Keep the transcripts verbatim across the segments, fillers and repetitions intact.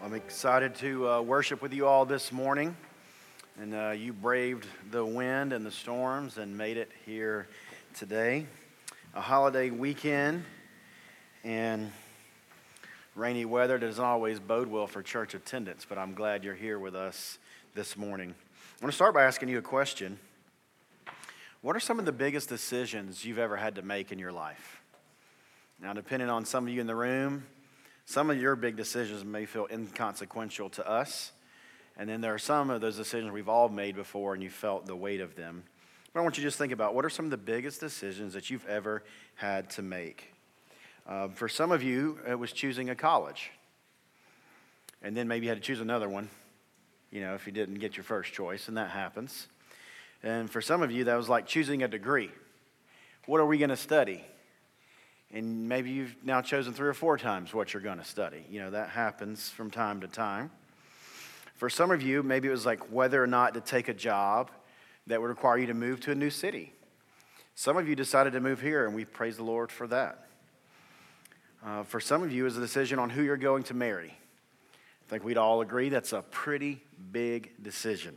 I'm excited to uh, worship with you all this morning. And uh, you braved the wind and the storms and made it here today. A holiday weekend and rainy weather doesn't always bode well for church attendance, but I'm glad you're here with us this morning. I want to start by asking you a question. What are some of the biggest decisions you've ever had to make in your life? Now, depending on some of you in the room, some of your big decisions may feel inconsequential to us. And then there are some of those decisions we've all made before and you felt the weight of them. But I want you to just think about what are some of the biggest decisions that you've ever had to make. Uh, for some of you, it was choosing a college. And then maybe you had to choose another one, you know, if you didn't get your first choice, and that happens. And for some of you, that was like choosing a degree. What are we going to study? And maybe you've now chosen three or four times what you're going to study. You know, that happens from time to time. For some of you, maybe it was like whether or not to take a job that would require you to move to a new city. Some of you decided to move here, and we praise the Lord for that. Uh, for some of you, it was a decision on who you're going to marry. I think we'd all agree that's a pretty big decision.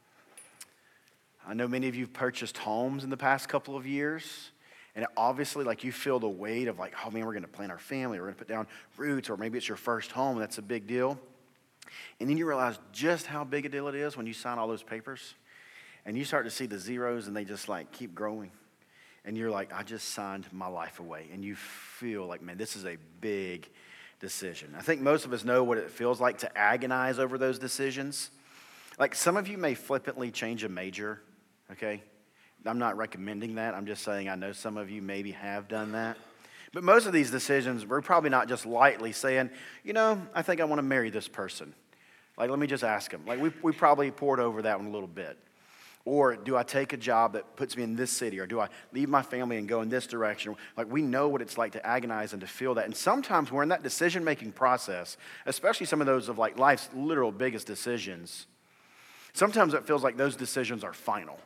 I know many of you have purchased homes in the past couple of years. And obviously, like, you feel the weight of like, oh man, we're going to plant our family, we're going to put down roots, or maybe it's your first home, and that's a big deal. And then you realize just how big a deal it is when you sign all those papers, and you start to see the zeros, and they just like keep growing. And you're like, I just signed my life away. And you feel like, man, this is a big decision. I think most of us know what it feels like to agonize over those decisions. Like, some of you may flippantly change a major, okay? I'm not recommending that. I'm just saying I know some of you maybe have done that. But most of these decisions, we're probably not just lightly saying, you know, I think I want to marry this person. Like, let me just ask him. Like, we we probably poured over that one a little bit. Or do I take a job that puts me in this city? Or do I leave my family and go in this direction? Like, we know what it's like to agonize and to feel that. And sometimes we're in that decision-making process, especially some of those of like life's literal biggest decisions. Sometimes it feels like those decisions are final.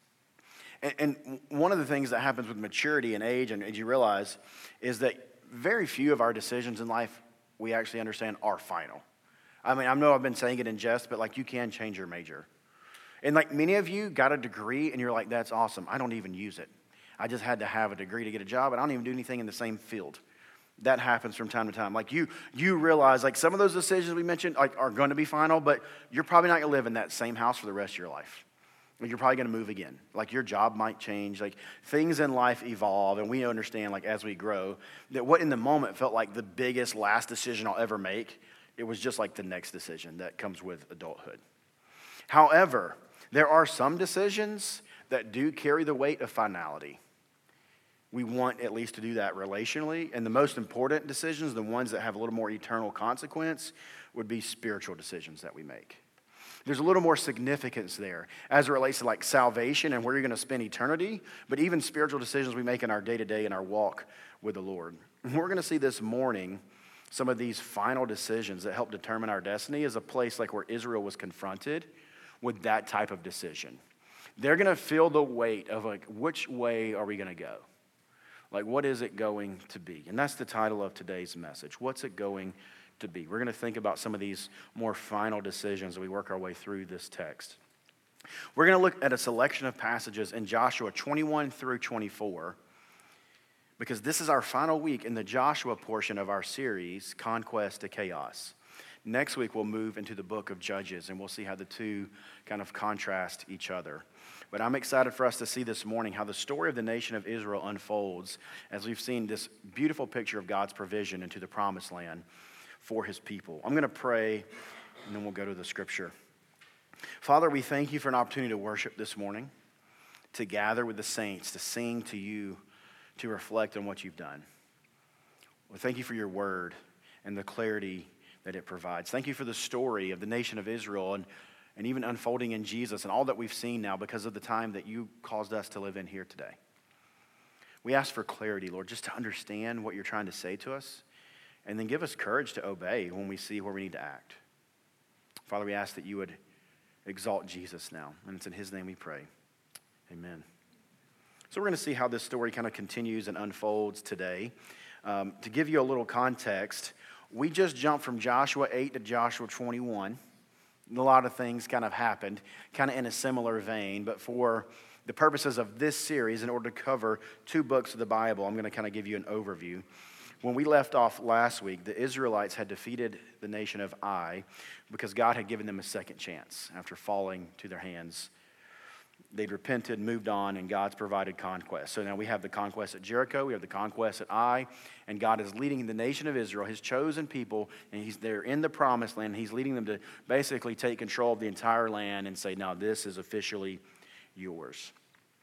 And one of the things that happens with maturity and age, and as you realize, is that very few of our decisions in life we actually understand are final. I mean, I know I've been saying it in jest, but like, you can change your major. And like, many of you got a degree and you're like, that's awesome. I don't even use it. I just had to have a degree to get a job, and I don't even do anything in the same field. That happens from time to time. Like, you you realize like some of those decisions we mentioned like are going to be final, but you're probably not going to live in that same house for the rest of your life. You're probably going to move again. Like, your job might change. Like, things in life evolve, and we understand, like, as we grow, that what in the moment felt like the biggest last decision I'll ever make, it was just like the next decision that comes with adulthood. However, there are some decisions that do carry the weight of finality. We want at least to do that relationally, and the most important decisions, the ones that have a little more eternal consequence, would be spiritual decisions that we make. There's a little more significance there as it relates to like salvation and where you're going to spend eternity, but even spiritual decisions we make in our day-to-day in our walk with the Lord. And we're going to see this morning some of these final decisions that help determine our destiny as a place like where Israel was confronted with that type of decision. They're going to feel the weight of like, which way are we going to go? Like, what is it going to be? And that's the title of today's message. What's it going to be? We're going to think about some of these more final decisions as we work our way through this text. We're going to look at a selection of passages in Joshua twenty-one through twenty-four, because this is our final week in the Joshua portion of our series, Conquest to Chaos. Next week, we'll move into the book of Judges, and we'll see how the two kind of contrast each other. But I'm excited for us to see this morning how the story of the nation of Israel unfolds as we've seen this beautiful picture of God's provision into the promised land for his people. I'm going to pray, and then we'll go to the scripture. Father, we thank you for an opportunity to worship this morning, to gather with the saints, to sing to you, to reflect on what you've done. Well, thank you for your word and the clarity that it provides. Thank you for the story of the nation of Israel and, and even unfolding in Jesus and all that we've seen now because of the time that you caused us to live in here today. We ask for clarity, Lord, just to understand what you're trying to say to us. And then give us courage to obey when we see where we need to act. Father, we ask that you would exalt Jesus now. And it's in his name we pray. Amen. So we're going to see how this story kind of continues and unfolds today. Um, to give you a little context, We just jumped from Joshua eight to Joshua twenty-one. A lot of things kind of happened, kind of in a similar vein, but for the purposes of this series, in order to cover two books of the Bible, I'm going to kind of give you an overview. When we left off last week, the Israelites had defeated the nation of Ai because God had given them a second chance after falling to their hands. They'd repented, moved on, and God's provided conquest. So now we have the conquest at Jericho, we have the conquest at Ai, and God is leading the nation of Israel, his chosen people, and he's they're in the promised land. He's leading them to basically take control of the entire land and say, now this is officially yours.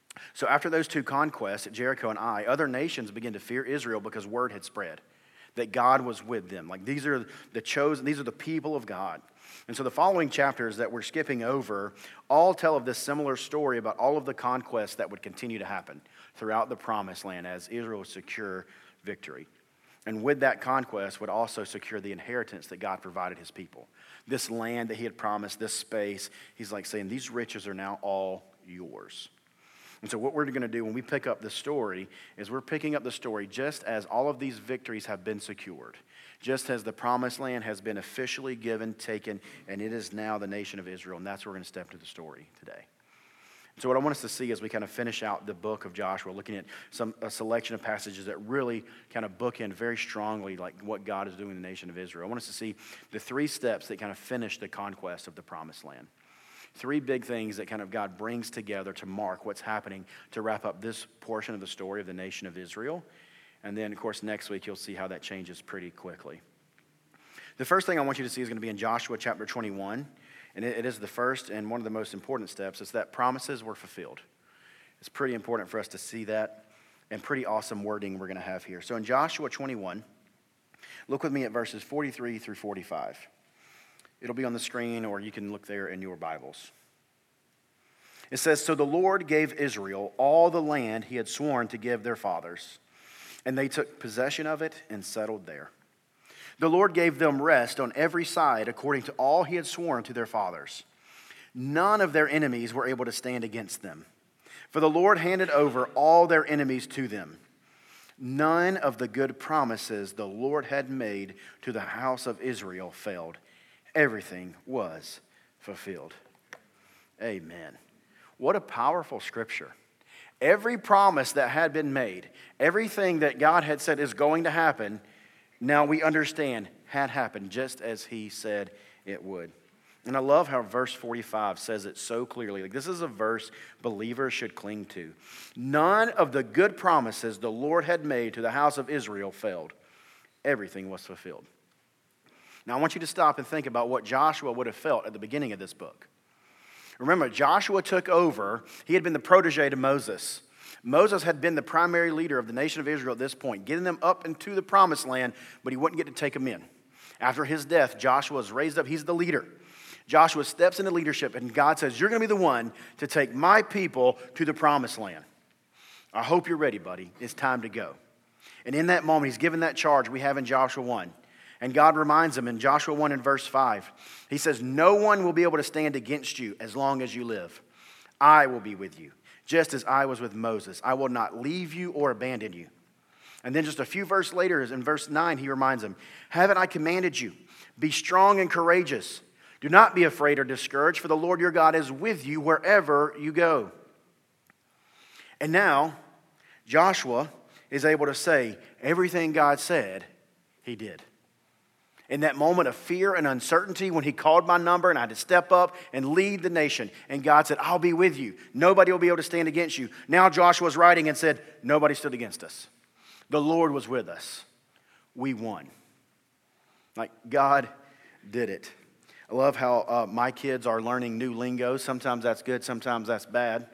So after those two conquests at Jericho and Ai, other nations began to fear Israel because word had spread that God was with them. Like these are the chosen, these are the people of God. And so the following chapters that we're skipping over all tell of this similar story about all of the conquests that would continue to happen throughout the promised land as Israel would secure victory. And with that conquest would also secure the inheritance that God provided his people. This land that he had promised, this space, he's like saying, these riches are now all yours. And so what we're going to do when we pick up the story is we're picking up the story just as all of these victories have been secured. Just as the promised land has been officially given, taken, and it is now the nation of Israel. And that's where we're going to step into the story today. So what I want us to see as we kind of finish out the book of Joshua, looking at some a selection of passages that really kind of bookend very strongly like what God is doing in the nation of Israel. I want us to see the three steps that kind of finish the conquest of the promised land. Three big things that kind of God brings together to mark what's happening to wrap up this portion of the story of the nation of Israel. And then, of course, next week you'll see how that changes pretty quickly. The first thing I want you to see is going to be in Joshua chapter twenty-one. And it, it is the first and one of the most important steps. It's that promises were fulfilled. It's pretty important for us to see that, and pretty awesome wording we're going to have here. So in Joshua twenty-one, look with me at verses forty-three through forty-five. It'll be on the screen, or you can look there in your Bibles. It says, "So the Lord gave Israel all the land he had sworn to give their fathers, and they took possession of it and settled there. The Lord gave them rest on every side according to all he had sworn to their fathers. None of their enemies were able to stand against them, for the Lord handed over all their enemies to them. None of the good promises the Lord had made to the house of Israel failed. Everything was fulfilled." Amen. What a powerful scripture. Every promise that had been made, everything that God had said is going to happen, now we understand had happened just as he said it would. And I love how verse forty-five says it so clearly. Like, this is a verse believers should cling to. None of the good promises the Lord had made to the house of Israel failed. Everything was fulfilled. Now, I want you to stop and think about what Joshua would have felt at the beginning of this book. Remember, Joshua took over. He had been the protege to Moses. Moses had been the primary leader of the nation of Israel at this point, getting them up into the promised land, but he wouldn't get to take them in. After his death, Joshua was raised up. He's the leader. Joshua steps into leadership, and God says, "You're going to be the one to take my people to the promised land. I hope you're ready, buddy. It's time to go." And in that moment, he's given that charge we have in Joshua one. And God reminds him in Joshua one and verse five, he says, "No one will be able to stand against you as long as you live. I will be with you, just as I was with Moses. I will not leave you or abandon you." And then just a few verses later, in verse nine, he reminds them, "Haven't I commanded you? Be strong and courageous. Do not be afraid or discouraged, for the Lord your God is with you wherever you go." And now, Joshua is able to say, everything God said, he did. In that moment of fear and uncertainty, when he called my number and I had to step up and lead the nation, and God said, "I'll be with you. Nobody will be able to stand against you." Now Joshua's writing and said, nobody stood against us. The Lord was with us. We won. Like, God did it. I love how uh, my kids are learning new lingo. Sometimes that's good, sometimes that's bad.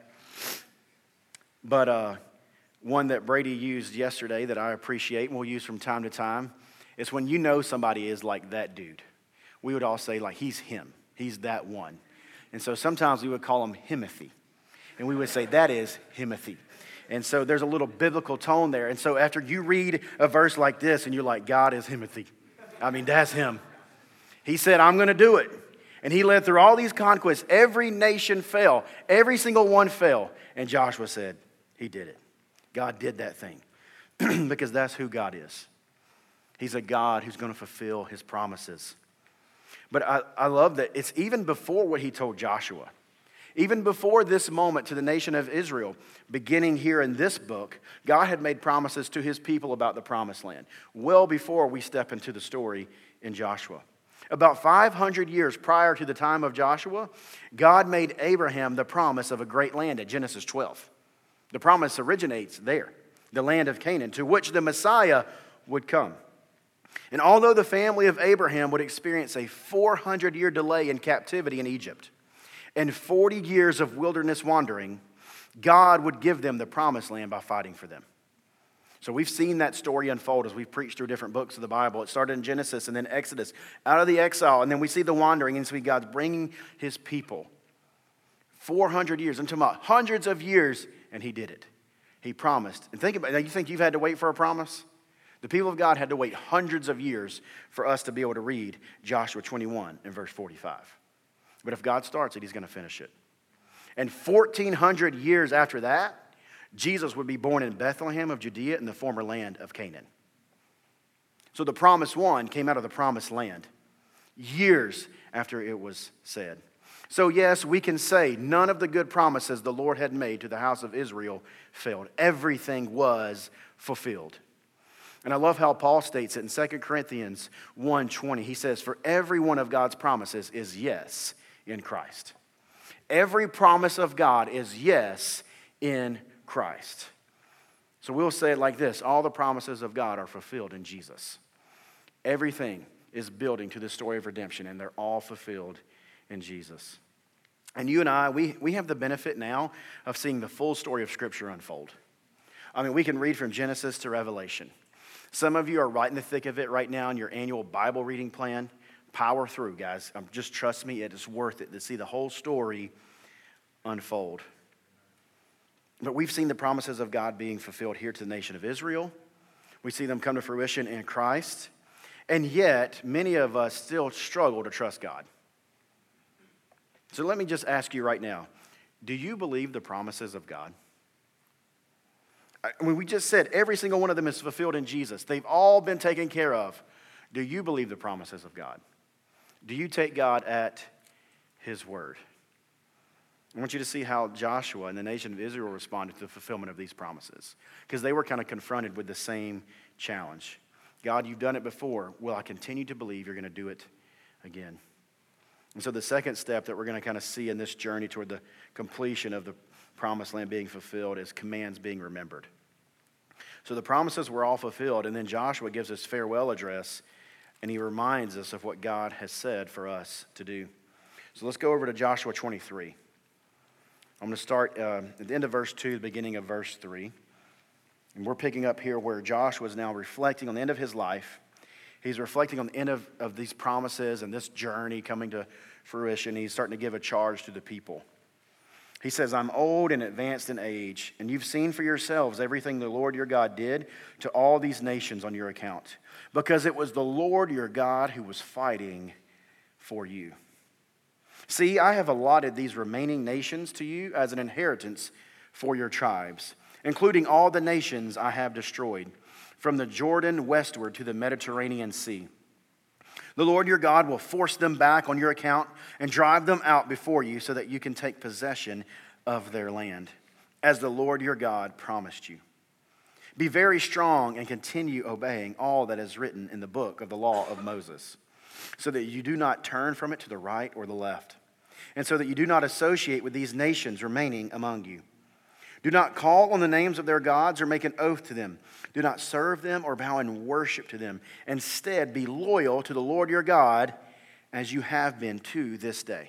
But uh, one that Brady used yesterday that I appreciate and we'll use from time to time, it's when you know somebody is like that dude. We would all say, like, he's him. He's that one. And so sometimes we would call him Himothy. And we would say, that is Himothy. And so there's a little biblical tone there. And so after you read a verse like this and you're like, God is Himothy. I mean, that's him. He said, I'm going to do it. And he led through all these conquests. Every nation fell. Every single one fell. And Joshua said, he did it. God did that thing. Because that's who God is. He's a God who's going to fulfill his promises. But I, I love that it's even before what he told Joshua. Even before this moment to the nation of Israel, beginning here in this book, God had made promises to his people about the promised land, well before we step into the story in Joshua. About five hundred years prior to the time of Joshua, God made Abraham the promise of a great land at Genesis twelve. The promise originates there, the land of Canaan, to which the Messiah would come. And although the family of Abraham would experience a four hundred year delay in captivity in Egypt, and forty years of wilderness wandering, God would give them the promised land by fighting for them. So we've seen that story unfold as we've preached through different books of the Bible. It started in Genesis and then Exodus, out of the exile, and then we see the wandering, and so God's bringing his people. four hundred years, I'm talking about hundreds of years, and he did it. He promised. And think about it, now you think you've had to wait for a promise? The people of God had to wait hundreds of years for us to be able to read Joshua twenty-one and verse forty-five. But if God starts it, he's going to finish it. And fourteen hundred years after that, Jesus would be born in Bethlehem of Judea in the former land of Canaan. So the promised one came out of the promised land years after it was said. So yes, we can say none of the good promises the Lord had made to the house of Israel failed. Everything was fulfilled. And I love how Paul states it in Second Corinthians one twenty. He says, for every one of God's promises is yes in Christ. Every promise of God is yes in Christ. So we'll say it like this. All the promises of God are fulfilled in Jesus. Everything is building to the story of redemption, and they're all fulfilled in Jesus. And you and I, we, we have the benefit now of seeing the full story of Scripture unfold. I mean, we can read from Genesis to Revelation. Some of you are right in the thick of it right now in your annual Bible reading plan. Power through, guys. Um, just trust me, it is worth it to see the whole story unfold. But we've seen the promises of God being fulfilled here to the nation of Israel. We see them come to fruition in Christ. And yet, many of us still struggle to trust God. So let me just ask you right now, do you believe the promises of God? I mean, we just said every single one of them is fulfilled in Jesus. They've all been taken care of. Do you believe the promises of God? Do you take God at his word? I want you to see how Joshua and the nation of Israel responded to the fulfillment of these promises, because they were kind of confronted with the same challenge. God, you've done it before. Will I continue to believe you're going to do it again? And so the second step that we're going to kind of see in this journey toward the completion of the promised land being fulfilled is commands being remembered. So the promises were all fulfilled, and then Joshua gives his farewell address, and he reminds us of what God has said for us to do. So let's go over to Joshua twenty-three. I'm going to start uh, at the end of verse two, the beginning of verse three. And we're picking up here where Joshua is now reflecting on the end of his life. He's reflecting on the end of, of these promises and this journey coming to fruition. He's starting to give a charge to the people. He says, I'm old and advanced in age, and you've seen for yourselves everything the Lord your God did to all these nations on your account, because it was the Lord your God who was fighting for you. See, I have allotted these remaining nations to you as an inheritance for your tribes, including all the nations I have destroyed, from the Jordan westward to the Mediterranean Sea. The Lord your God will force them back on your account and drive them out before you so that you can take possession of their land, as the Lord your God promised you. Be very strong and continue obeying all that is written in the book of the law of Moses, so that you do not turn from it to the right or the left, and so that you do not associate with these nations remaining among you. Do not call on the names of their gods or make an oath to them. Do not serve them or bow in worship to them. Instead, be loyal to the Lord your God as you have been to this day.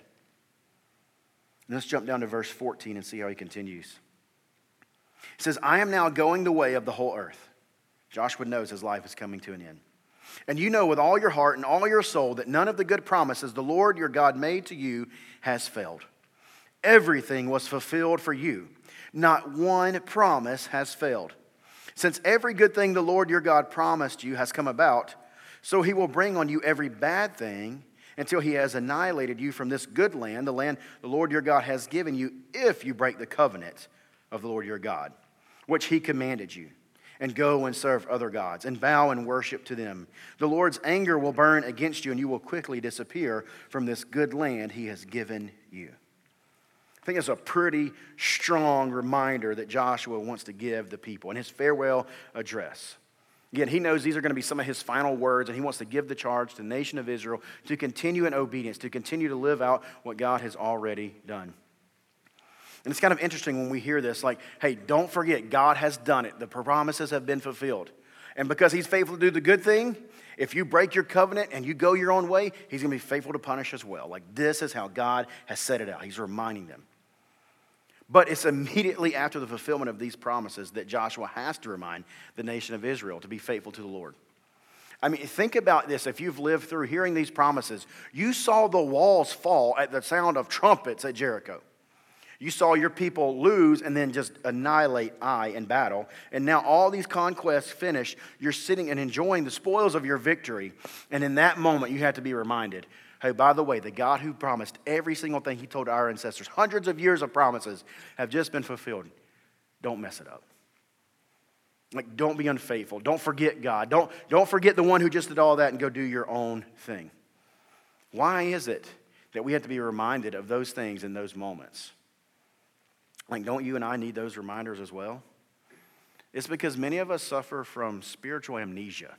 And let's jump down to verse fourteen and see how he continues. He says, I am now going the way of the whole earth. Joshua knows his life is coming to an end. And you know with all your heart and all your soul that none of the good promises the Lord your God made to you has failed. Everything was fulfilled for you. Not one promise has failed. Since every good thing the Lord your God promised you has come about, so he will bring on you every bad thing until he has annihilated you from this good land, the land the Lord your God has given you, if you break the covenant of the Lord your God, which he commanded you. and go and serve other gods and bow and worship to them. The Lord's anger will burn against you, and you will quickly disappear from this good land he has given you. I think it's a pretty strong reminder that Joshua wants to give the people in his farewell address. Again, he knows these are going to be some of his final words, and he wants to give the charge to the nation of Israel to continue in obedience, to continue to live out what God has already done. And it's kind of interesting when we hear this, like, hey, don't forget, God has done it. The promises have been fulfilled. And because he's faithful to do the good thing, if you break your covenant and you go your own way, he's going to be faithful to punish as well. Like, this is how God has set it out. He's reminding them. But it's immediately after the fulfillment of these promises that Joshua has to remind the nation of Israel to be faithful to the Lord. I mean, think about this. If you've lived through hearing these promises, you saw the walls fall at the sound of trumpets at Jericho. You saw your people lose and then just annihilate Ai in battle. And now all these conquests finished. You're sitting and enjoying the spoils of your victory. And in that moment, you have to be reminded, hey, by the way, the God who promised every single thing he told our ancestors, hundreds of years of promises, have just been fulfilled. Don't mess it up. Like, don't be unfaithful. Don't forget God. Don't, don't forget the one who just did all that and go do your own thing. Why is it that we have to be reminded of those things in those moments? Like, don't you and I need those reminders as well? It's because many of us suffer from spiritual amnesia.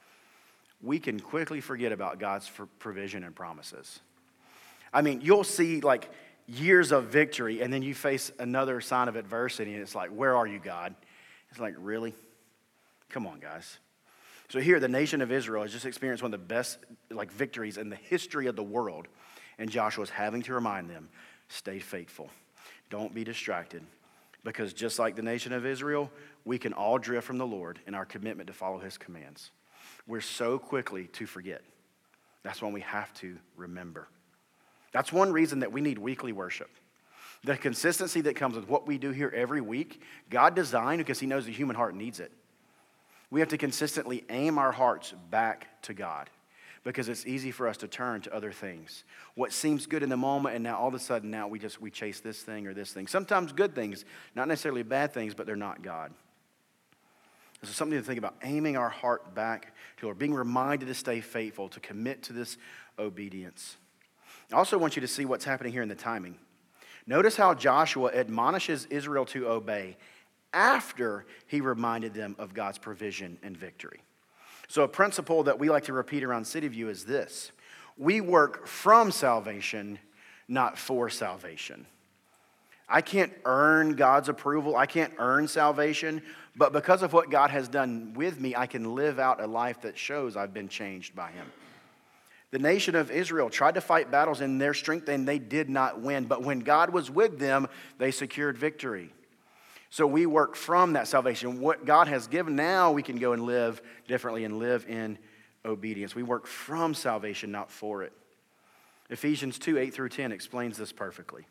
We can quickly forget about God's provision and promises. I mean, you'll see like years of victory, and then you face another sign of adversity, and it's like, where are you, God? It's like, really? Come on, guys. So here, the nation of Israel has just experienced one of the best like victories in the history of the world, and Joshua's having to remind them, stay faithful. Don't be distracted, because just like the nation of Israel, we can all drift from the Lord in our commitment to follow his commands. We're so quickly to forget. That's when we have to remember. That's one reason that we need weekly worship. The consistency that comes with what we do here every week, God designed because he knows the human heart needs it. We have to consistently aim our hearts back to God, because it's easy for us to turn to other things. What seems good in the moment, and now all of a sudden now we just we chase this thing or this thing. Sometimes good things, not necessarily bad things, but they're not God. This is something to think about, aiming our heart back to Lord, being reminded to stay faithful, to commit to this obedience. I also want you to see what's happening here in the timing. Notice how Joshua admonishes Israel to obey after he reminded them of God's provision and victory. So a principle that we like to repeat around City View is this: we work from salvation, not for salvation. I can't earn God's approval. I can't earn salvation. But because of what God has done with me, I can live out a life that shows I've been changed by him. The nation of Israel tried to fight battles in their strength, and they did not win. But when God was with them, they secured victory. So we work from that salvation. What God has given, now we can go and live differently and live in obedience. We work from salvation, not for it. Ephesians two, eight through ten explains this perfectly.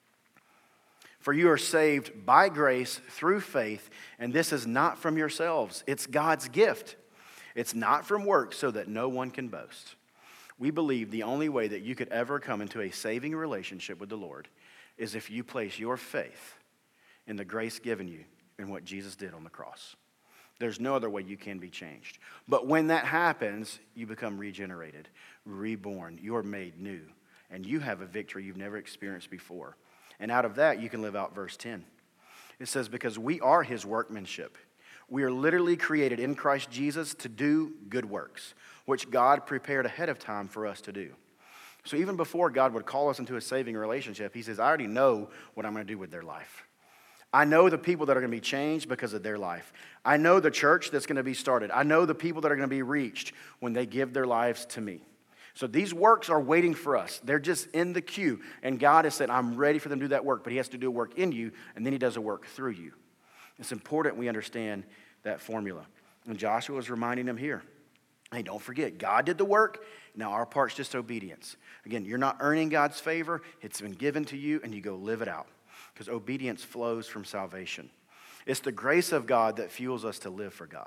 For you are saved by grace through faith, and this is not from yourselves. It's God's gift. It's not from works, so that no one can boast. We believe the only way that you could ever come into a saving relationship with the Lord is if you place your faith in the grace given you and what Jesus did on the cross. There's no other way you can be changed. But when that happens, you become regenerated, reborn. You're made new, and you have a victory you've never experienced before. And out of that, you can live out verse ten. It says, because we are his workmanship. We are literally created in Christ Jesus to do good works, which God prepared ahead of time for us to do. So even before God would call us into a saving relationship, he says, I already know what I'm going to do with their life. I know the people that are going to be changed because of their life. I know the church that's going to be started. I know the people that are going to be reached when they give their lives to me. So these works are waiting for us. They're just in the queue. And God has said, I'm ready for them to do that work. But he has to do a work in you, and then he does a work through you. It's important we understand that formula. And Joshua is reminding them here, hey, don't forget, God did the work. Now our part's just obedience. Again, you're not earning God's favor. It's been given to you, and you go live it out. Because obedience flows from salvation. It's the grace of God that fuels us to live for God.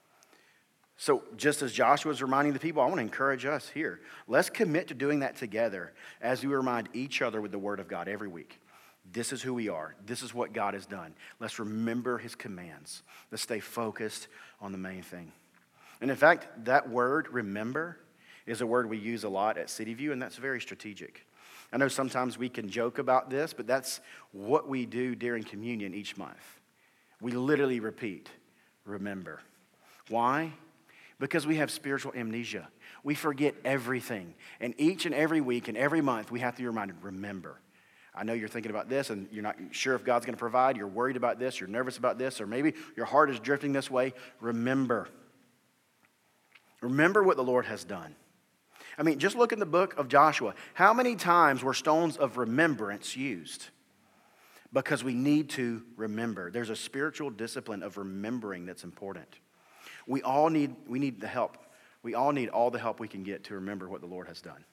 So just as Joshua is reminding the people, I want to encourage us here. Let's commit to doing that together as we remind each other with the word of God every week. This is who we are. This is what God has done. Let's remember his commands. Let's stay focused on the main thing. And in fact, that word, remember, is a word we use a lot at City View, and that's very strategic. I know sometimes we can joke about this, but that's what we do during communion each month. We literally repeat, remember. Why? Because we have spiritual amnesia. We forget everything. And each and every week and every month, we have to be reminded, remember. I know you're thinking about this and you're not sure if God's going to provide. You're worried about this. You're nervous about this. Or maybe your heart is drifting this way. Remember. Remember what the Lord has done. I mean, just look in the book of Joshua. How many times were stones of remembrance used? Because we need to remember. There's a spiritual discipline of remembering that's important. We all need, we need the help. We all need all the help we can get to remember what the Lord has done.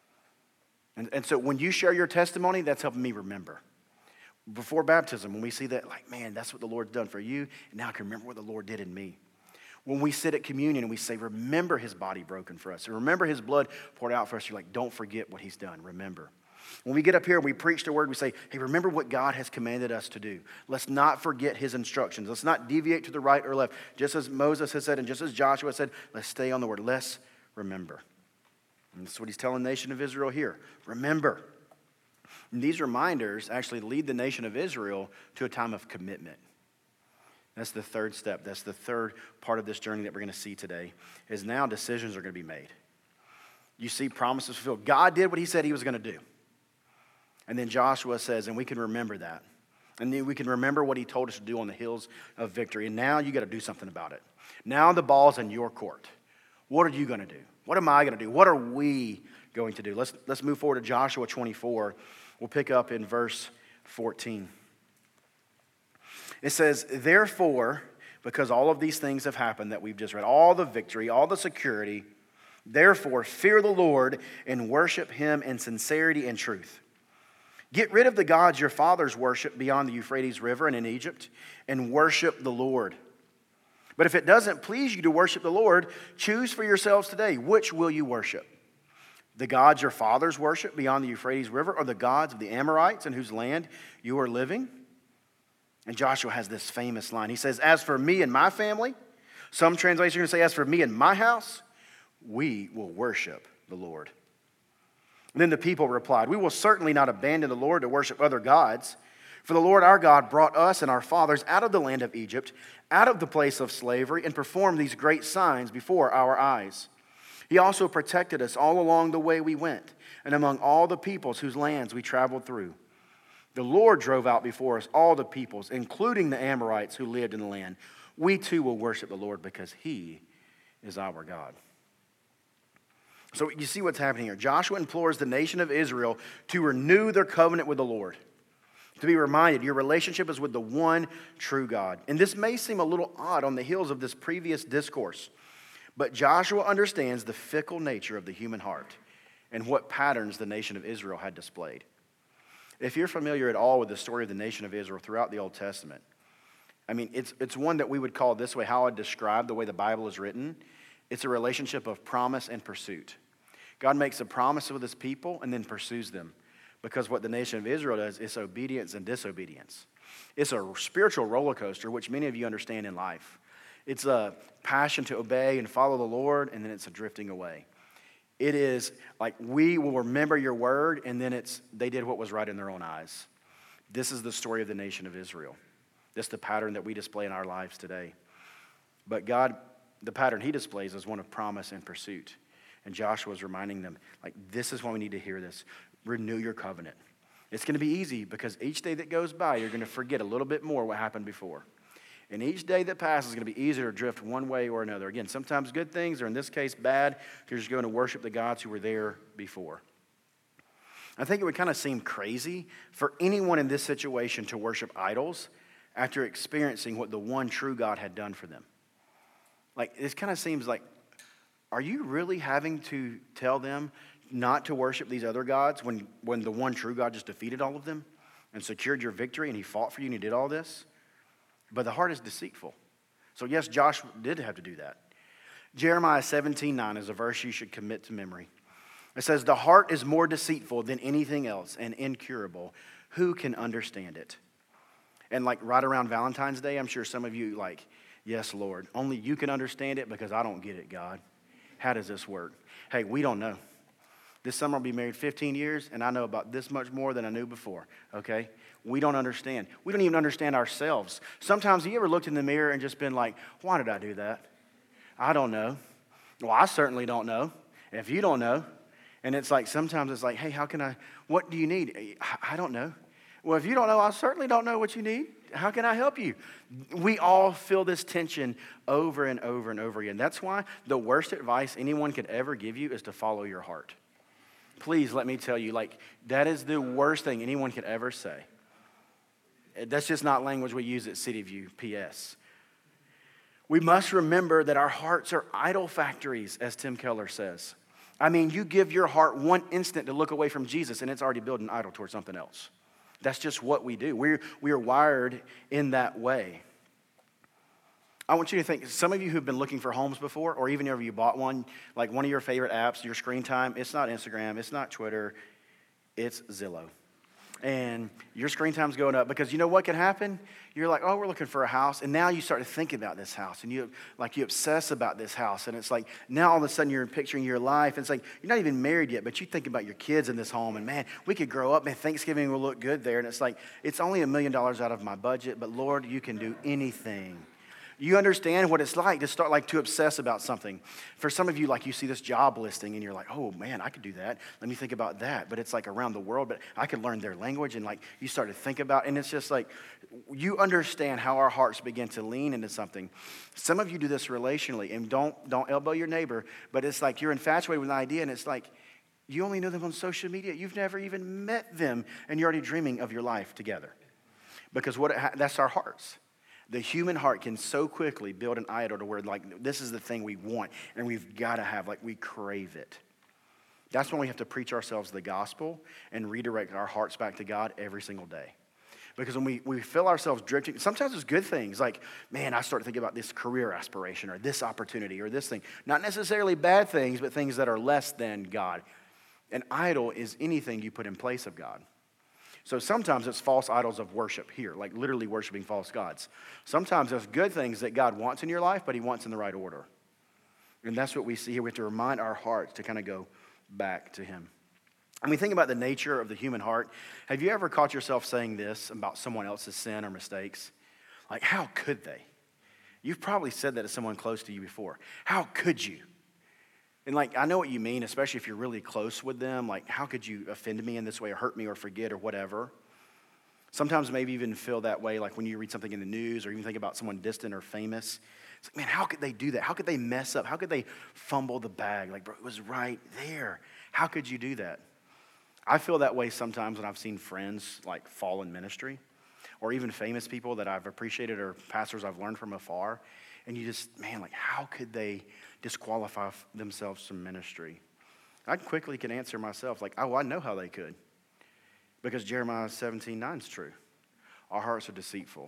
And, and so when you share your testimony, that's helping me remember. Before baptism, when we see that, like, man, that's what the Lord's done for you, and now I can remember what the Lord did in me. When we sit at communion and we say, remember his body broken for us, and remember his blood poured out for us, you're like, don't forget what he's done, remember. When we get up here and we preach the word, we say, hey, remember what God has commanded us to do. Let's not forget his instructions. Let's not deviate to the right or left. Just as Moses has said and just as Joshua said, let's stay on the word. Let's remember. And that's what he's telling the nation of Israel here. Remember. And these reminders actually lead the nation of Israel to a time of commitment. That's the third step. That's the third part of this journey that we're going to see today, is now decisions are going to be made. You see promises fulfilled. God did what he said he was going to do. And then Joshua says, and we can remember that. And then we can remember what he told us to do on the hills of victory. And now you got to do something about it. Now the ball's in your court. What are you going to do? What am I going to do? What are we going to do? Let's, let's move forward to Joshua twenty-four. We'll pick up in verse fourteen. It says, therefore, because all of these things have happened that we've just read, all the victory, all the security, therefore fear the Lord and worship him in sincerity and truth. Get rid of the gods your fathers worshiped beyond the Euphrates River and in Egypt, and worship the Lord. But if it doesn't please you to worship the Lord, choose for yourselves today, which will you worship? The gods your fathers worshiped beyond the Euphrates River, or the gods of the Amorites in whose land you are living? And Joshua has this famous line. He says, as for me and my family, some translations are going to say, as for me and my house, we will worship the Lord. And then the people replied, we will certainly not abandon the Lord to worship other gods. For the Lord our God brought us and our fathers out of the land of Egypt, out of the place of slavery, and performed these great signs before our eyes. He also protected us all along the way we went, and among all the peoples whose lands we traveled through. The Lord drove out before us all the peoples, including the Amorites who lived in the land. We too will worship the Lord because he is our God. So you see what's happening here. Joshua implores the nation of Israel to renew their covenant with the Lord. To be reminded, your relationship is with the one true God. And this may seem a little odd on the heels of this previous discourse, but Joshua understands the fickle nature of the human heart and what patterns the nation of Israel had displayed. If you're familiar at all with the story of the nation of Israel throughout the Old Testament, I mean, it's, it's one that we would call this way, how I describe the way the Bible is written. It's a relationship of promise and pursuit. God makes a promise with his people and then pursues them. Because what the nation of Israel does is obedience and disobedience. It's a spiritual roller coaster, which many of you understand in life. It's a passion to obey and follow the Lord, and then it's a drifting away. It is like, we will remember your word, and then it's they did what was right in their own eyes. This is the story of the nation of Israel. This is the pattern that we display in our lives today. But God, the pattern he displays is one of promise and pursuit. And Joshua is reminding them, like, this is why we need to hear this. Renew your covenant. It's going to be easy because each day that goes by, you're going to forget a little bit more what happened before. And each day that passes is going to be easier to drift one way or another. Again, sometimes good things, or in this case bad, you're just going to worship the gods who were there before. I think it would kind of seem crazy for anyone in this situation to worship idols after experiencing what the one true God had done for them. Like, this kind of seems like, are you really having to tell them not to worship these other gods when, when the one true God just defeated all of them and secured your victory and he fought for you and he did all this? But the heart is deceitful. So yes, Joshua did have to do that. Jeremiah seventeen nine is a verse you should commit to memory. It says, the heart is more deceitful than anything else and incurable. Who can understand it? And like right around Valentine's Day, I'm sure some of you like, yes, Lord, only you can understand it because I don't get it, God. How does this work? Hey, we don't know. This summer I'll be married fifteen years, and I know about this much more than I knew before, okay? We don't understand. We don't even understand ourselves. Sometimes, have you ever looked in the mirror and just been like, why did I do that? I don't know. Well, I certainly don't know. If you don't know, and it's like sometimes it's like, hey, how can I, what do you need? I don't know. Well, if you don't know, I certainly don't know what you need. How can I help you? We all feel this tension over and over and over again. That's why the worst advice anyone could ever give you is to follow your heart. Please let me tell you, like, that is the worst thing anyone could ever say. That's just not language we use at City View, P S. We must remember that our hearts are idol factories, as Tim Keller says. I mean, you give your heart one instant to look away from Jesus, and it's already building an idol towards something else. That's just what we do. We're, we are wired in that way. I want you to think, some of you who've been looking for homes before, or even if you bought one, like one of your favorite apps, your screen time, it's not Instagram, it's not Twitter, it's Zillow. And your screen time's going up because you know what can happen? You're like, oh, we're looking for a house. And now you start to think about this house. And you like you obsess about this house. And it's like now all of a sudden you're picturing your life. And it's like you're not even married yet, but you think about your kids in this home. And man, we could grow up. Man, Thanksgiving will look good there. And it's like, it's only a million dollars out of my budget. But Lord, you can do anything. You understand what it's like to start like to obsess about something. For some of you, like you see this job listing and you're like, oh man, I could do that. Let me think about that. But it's like around the world, but I could learn their language and like you start to think about, and it's just like, you understand how our hearts begin to lean into something. Some of you do this relationally, and don't, don't elbow your neighbor, but it's like you're infatuated with an idea and it's like, you only know them on social media. You've never even met them and you're already dreaming of your life together. Because what it ha- that's our hearts. The human heart can so quickly build an idol to where, like, this is the thing we want, and we've got to have, like, we crave it. That's when we have to preach ourselves the gospel and redirect our hearts back to God every single day. Because when we, we feel ourselves drifting, sometimes it's good things, like, man, I start thinking about this career aspiration or this opportunity or this thing. Not necessarily bad things, but things that are less than God. An idol is anything you put in place of God. So sometimes it's false idols of worship here, like literally worshiping false gods. Sometimes it's good things that God wants in your life, but he wants in the right order. And that's what we see here. We have to remind our hearts to kind of go back to him. When we think about the nature of the human heart, have you ever caught yourself saying this about someone else's sin or mistakes? Like, how could they? You've probably said that to someone close to you before. How could you? And like, I know what you mean, especially if you're really close with them. Like, how could you offend me in this way or hurt me or forget or whatever? Sometimes maybe even feel that way, like when you read something in the news or even think about someone distant or famous. It's like, man, how could they do that? How could they mess up? How could they fumble the bag? Like, bro, it was right there. How could you do that? I feel that way sometimes when I've seen friends like fall in ministry or even famous people that I've appreciated or pastors I've learned from afar. And you just, man, like, how could they disqualify themselves from ministry? I quickly can answer myself, like, oh, I know how they could. Because Jeremiah seventeen nine is true. Our hearts are deceitful.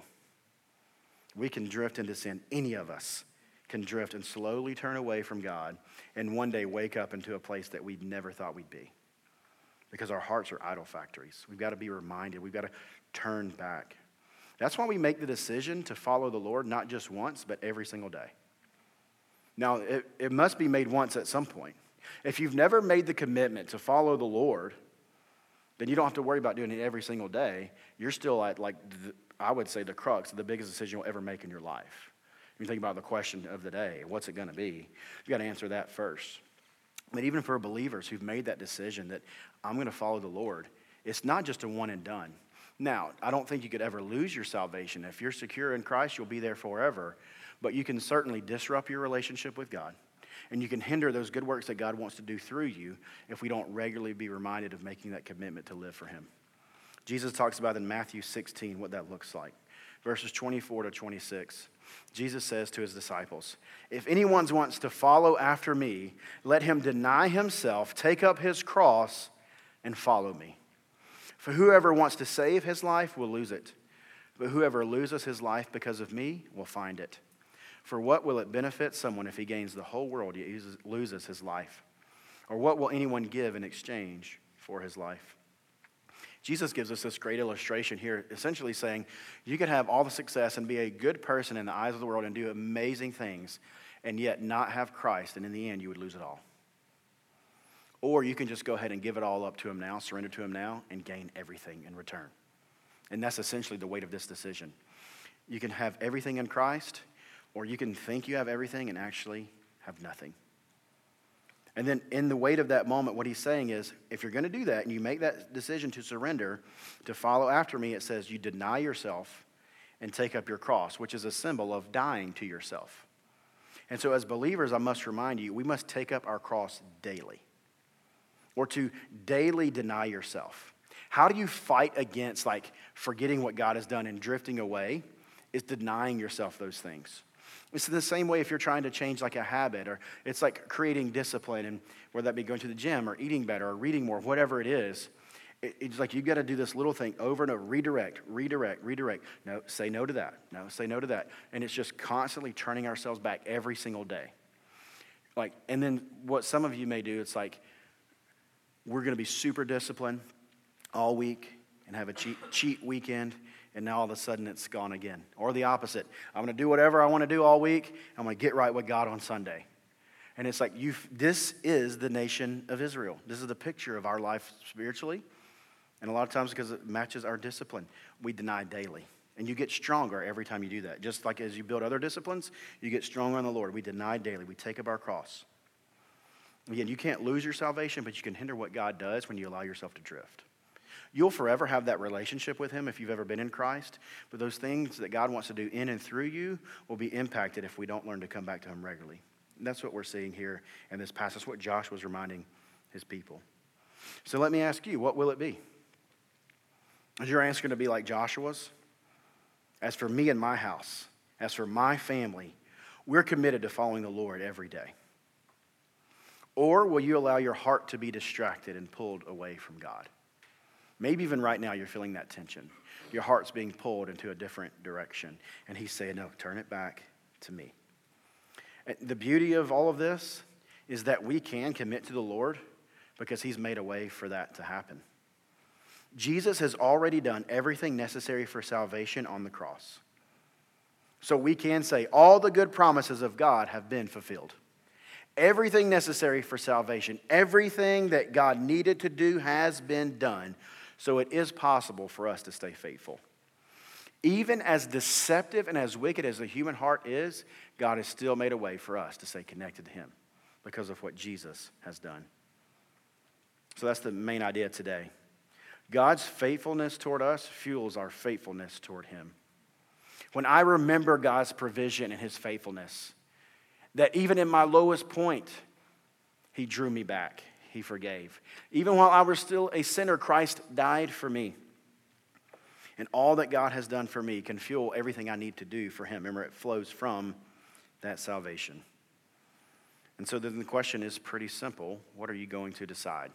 We can drift into sin. Any of us can drift and slowly turn away from God and one day wake up into a place that we never thought we'd be. Because our hearts are idol factories. We've got to be reminded. We've got to turn back. That's why we make the decision to follow the Lord, not just once, but every single day. Now, it, it must be made once at some point. If you've never made the commitment to follow the Lord, then you don't have to worry about doing it every single day. You're still at, like, the, I would say, the crux of the biggest decision you'll ever make in your life. When you think about the question of the day, what's it going to be? You've got to answer that first. But even for believers who've made that decision that I'm going to follow the Lord, it's not just a one and done. Now, I don't think you could ever lose your salvation. If you're secure in Christ, you'll be there forever. But you can certainly disrupt your relationship with God. And you can hinder those good works that God wants to do through you if we don't regularly be reminded of making that commitment to live for him. Jesus talks about in Matthew sixteen what that looks like. Verses twenty-four to twenty-six. Jesus says to his disciples, if anyone wants to follow after me, let him deny himself, take up his cross, and follow me. For whoever wants to save his life will lose it. But whoever loses his life because of me will find it. For what will it benefit someone if he gains the whole world yet loses his life? Or what will anyone give in exchange for his life? Jesus gives us this great illustration here, essentially saying you could have all the success and be a good person in the eyes of the world and do amazing things and yet not have Christ, and in the end you would lose it all. Or you can just go ahead and give it all up to him now, surrender to him now, and gain everything in return. And that's essentially the weight of this decision. You can have everything in Christ, or you can think you have everything and actually have nothing. And then in the weight of that moment, what he's saying is, if you're going to do that and you make that decision to surrender, to follow after me, it says you deny yourself and take up your cross, which is a symbol of dying to yourself. And so as believers, I must remind you, we must take up our cross daily, or to daily deny yourself. How do you fight against like forgetting what God has done and drifting away? Is denying yourself those things. It's the same way if you're trying to change like a habit, or it's like creating discipline, and whether that be going to the gym or eating better or reading more, whatever it is, it, it's like you've got to do this little thing over and over, redirect, redirect, redirect. No, say no to that. No, say no to that. And it's just constantly turning ourselves back every single day. Like, and then what some of you may do, it's like we're going to be super disciplined all week and have a cheat, cheat weekend, and now all of a sudden it's gone again. Or the opposite. I'm going to do whatever I want to do all week. I'm going to get right with God on Sunday. And it's like, you. This is the nation of Israel. This is the picture of our life spiritually. And a lot of times because it matches our discipline, we deny daily. And you get stronger every time you do that. Just like as you build other disciplines, you get stronger in the Lord. We deny daily. We take up our cross. Again, you can't lose your salvation, but you can hinder what God does when you allow yourself to drift. You'll forever have that relationship with him if you've ever been in Christ. But those things that God wants to do in and through you will be impacted if we don't learn to come back to him regularly. And that's what we're seeing here in this passage. That's what Josh was reminding his people. So let me ask you, what will it be? Is your answer going to be like Joshua's? As for me and my house, as for my family, we're committed to following the Lord every day. Or will you allow your heart to be distracted and pulled away from God? Maybe even right now you're feeling that tension. Your heart's being pulled into a different direction. And he's saying, no, turn it back to me. And the beauty of all of this is that we can commit to the Lord because he's made a way for that to happen. Jesus has already done everything necessary for salvation on the cross. So we can say all the good promises of God have been fulfilled. Everything necessary for salvation, everything that God needed to do has been done. So it is possible for us to stay faithful. Even as deceptive and as wicked as the human heart is, God has still made a way for us to stay connected to him because of what Jesus has done. So that's the main idea today. God's faithfulness toward us fuels our faithfulness toward him. When I remember God's provision and his faithfulness, that even in my lowest point, he drew me back. He forgave. Even while I was still a sinner, Christ died for me. And all that God has done for me can fuel everything I need to do for him. Remember, it flows from that salvation. And so then the question is pretty simple. What are you going to decide?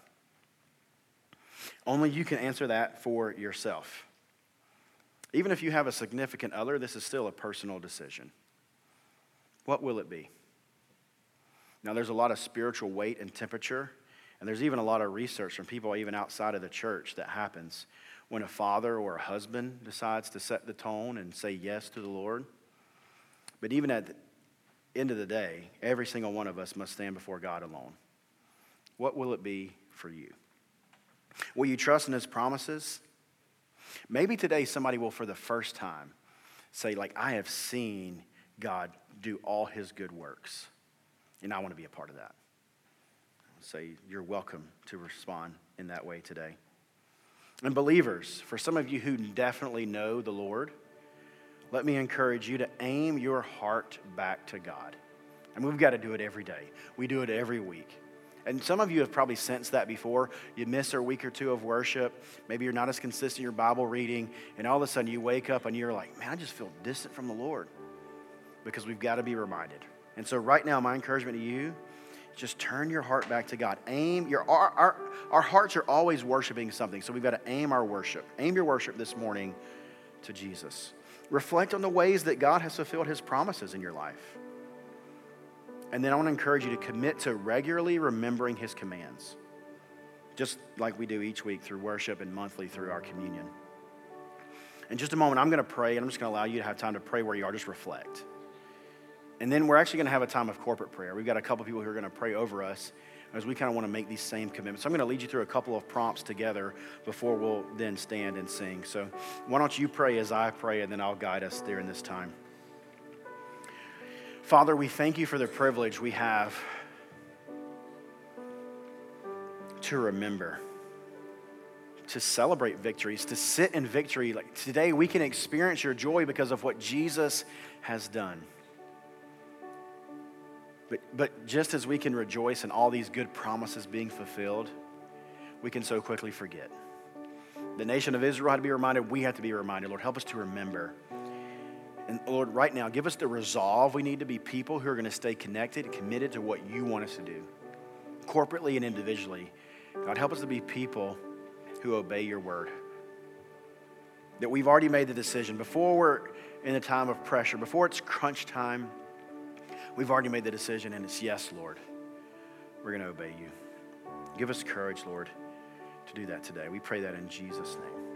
Only you can answer that for yourself. Even if you have a significant other, this is still a personal decision. What will it be? Now, there's a lot of spiritual weight and temperature, and there's even a lot of research from people even outside of the church that happens when a father or a husband decides to set the tone and say yes to the Lord. But even at the end of the day, every single one of us must stand before God alone. What will it be for you? Will you trust in his promises? Maybe today somebody will, for the first time, say, like, I have seen God do all his good works, and I want to be a part of that. I'll say you're welcome to respond in that way today. And believers, for some of you who definitely know the Lord, let me encourage you to aim your heart back to God. And we've got to do it every day. We do it every week. And some of you have probably sensed that before. You miss a week or two of worship. Maybe you're not as consistent in your Bible reading. And all of a sudden you wake up and you're like, man, I just feel distant from the Lord. Because we've got to be reminded. And so right now, my encouragement to you, just turn your heart back to God. Aim, your, our, our, our hearts are always worshiping something. So we've got to aim our worship. Aim your worship this morning to Jesus. Reflect on the ways that God has fulfilled his promises in your life. And then I want to encourage you to commit to regularly remembering his commands. just like we do each week through worship and monthly through our communion. In just a moment, I'm going to pray, and I'm just going to allow you to have time to pray where you are, just reflect. And then we're actually going to have a time of corporate prayer. We've got a couple people who are going to pray over us as we kind of want to make these same commitments. So I'm going to lead you through a couple of prompts together before we'll then stand and sing. So why don't you pray as I pray, and then I'll guide us during this time. Father, we thank you for the privilege we have to remember, to celebrate victories, to sit in victory. Like today, we can experience your joy because of what Jesus has done. But, but just as we can rejoice in all these good promises being fulfilled, we can so quickly forget. The nation of Israel had to be reminded. We have to be reminded. Lord, help us to remember. And Lord, right now, give us the resolve. We need to be people who are going to stay connected and committed to what you want us to do, corporately and individually. God, help us to be people who obey your word. That we've already made the decision. Before we're in a time of pressure, before it's crunch time, we've already made the decision, and it's yes, Lord. We're going to obey you. Give us courage, Lord, to do that today. We pray that in Jesus' name.